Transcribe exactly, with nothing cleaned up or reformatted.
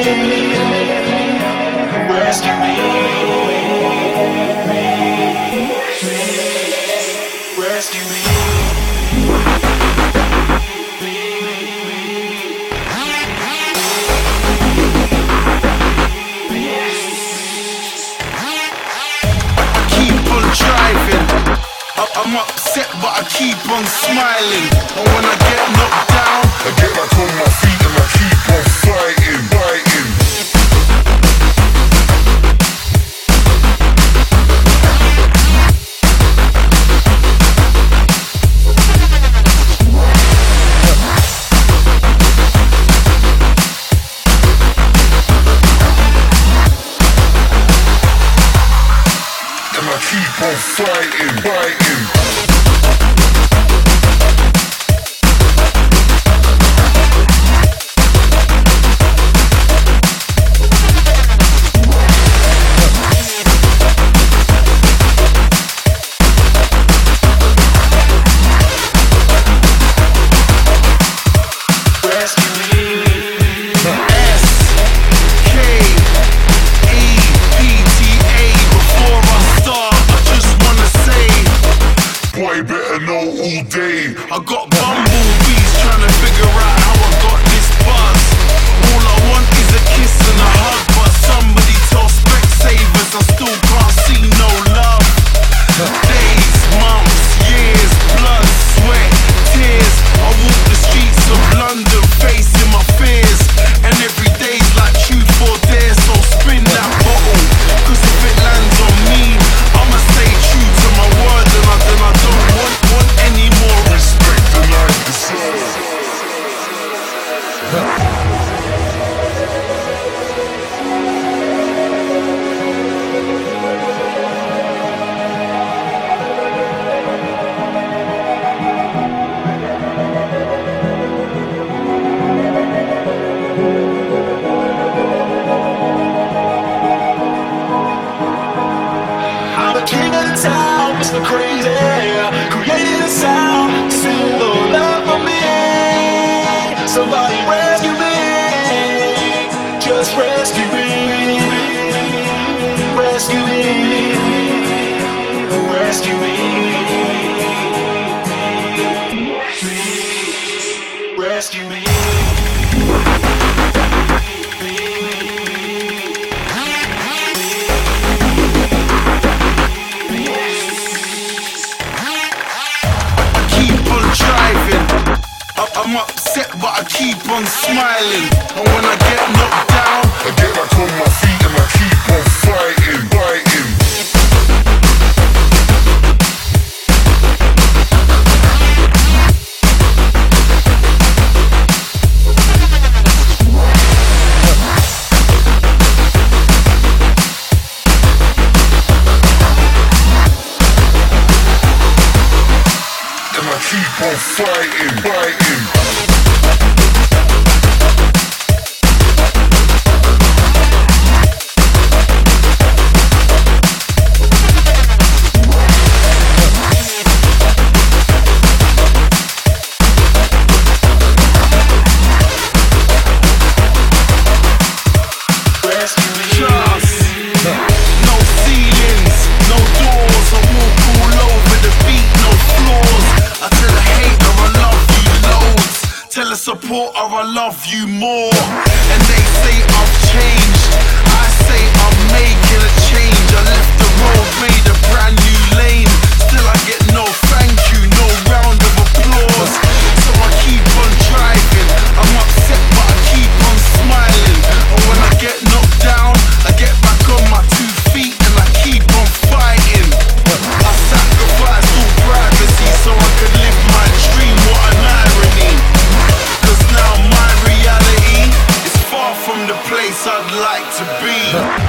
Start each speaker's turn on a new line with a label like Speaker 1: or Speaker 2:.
Speaker 1: rescue me, rescue me. Driving, I'm upset but I keep on smiling. And when I get knocked down, I get back on my feet and I keep on fighting, fighting. And I keep on fighting, fighting. All day, I got bumblebees trying to figure out how I got this buzz. All I want is a kiss and a hug, but somebody tell Specsavers I still can't see no love. Days, months, years, blood, sweat, tears. I walk the streets of London facing my fears, and every day's like truth or dare. So spin that bottle, cause if it lands on me, I'ma stay true to my word, and I, and I don't want, want any more respect than I deserve. I'm the king of the town, Mister Crazy, created a sound, sing the love for me. Somebody rescue me, just rescue me, rescue me, rescue me, rescue me. I'm upset but I keep on smiling. And when I get knocked down, I get back on my feet and I keep on fighting, fighting. And I keep on fighting, fighting. Support or I love you more. And they say I've changed, I say I'm making a change. I left the road, made a brand new lane. Still I get no thank you, no round of applause. So I keep on driving, I'm upset but I keep on smiling. And when I get knocked down, I get back on my two feet and I keep on fighting. I sacrificed all privacy so I could live my dream, what an irony. Cause now my reality is far from the place I'd like to be.